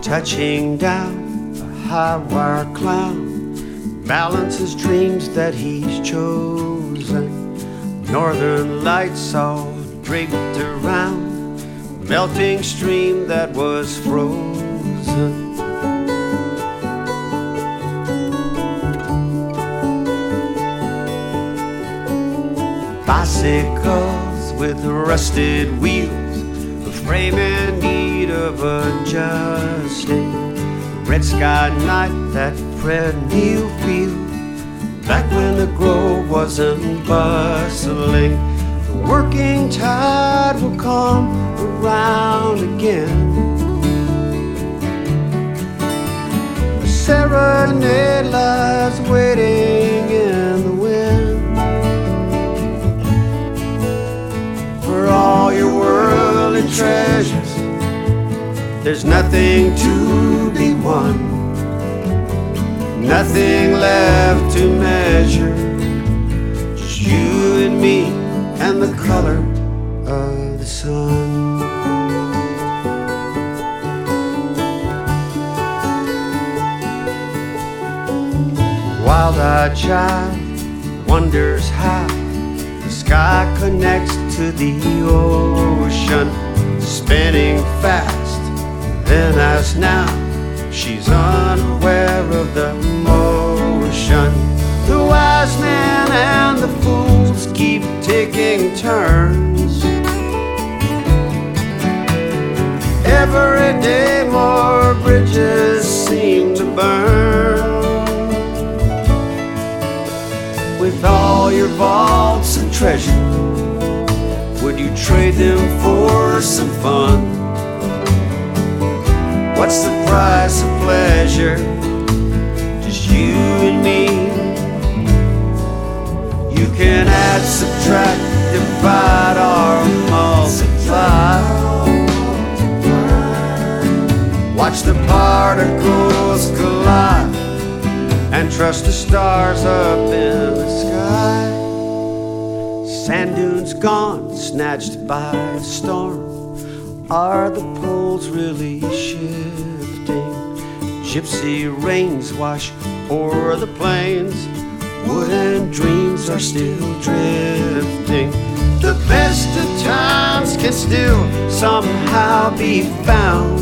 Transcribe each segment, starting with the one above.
touching down a high-wire cloud, balances dreams that he's chosen. Northern lights all draped around, melting stream that was frozen. Bicycles with rusted wheels, a frame in need of adjusting. Red sky night that Fred Neil field, back when the grove wasn't bustling. The working tide will come around again. A serenade lies waiting in the wind. For all your worldly treasures, there's nothing to be won, nothing left to measure, just you and me and the color of the sun. Wild-eyed child wonders how the sky connects to the ocean, spinning fast. Then as now, she's unaware of the motion. The wise men and the fools keep taking turns. Every day more bridges seem to burn. With all your vaults and treasure, would you trade them for some fun? What's the price of pleasure? Just you and me. You can add, subtract, divide, or multiply. Watch the particles collide and trust the stars up in the sky. Sand dunes gone, snatched by a storm. Are the poles really shifting? Gypsy rains wash o'er the plains. Wooden dreams are still drifting. The best of times can still somehow be found.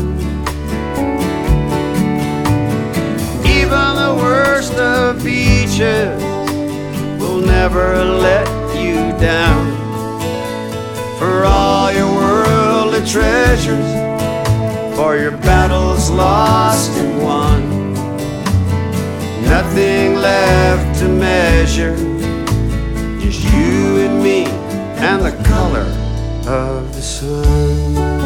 Even the worst of beaches will never let you down. For all your worldly treasures, for your battles lost and won, nothing left to measure, just you and me and the color of the sun.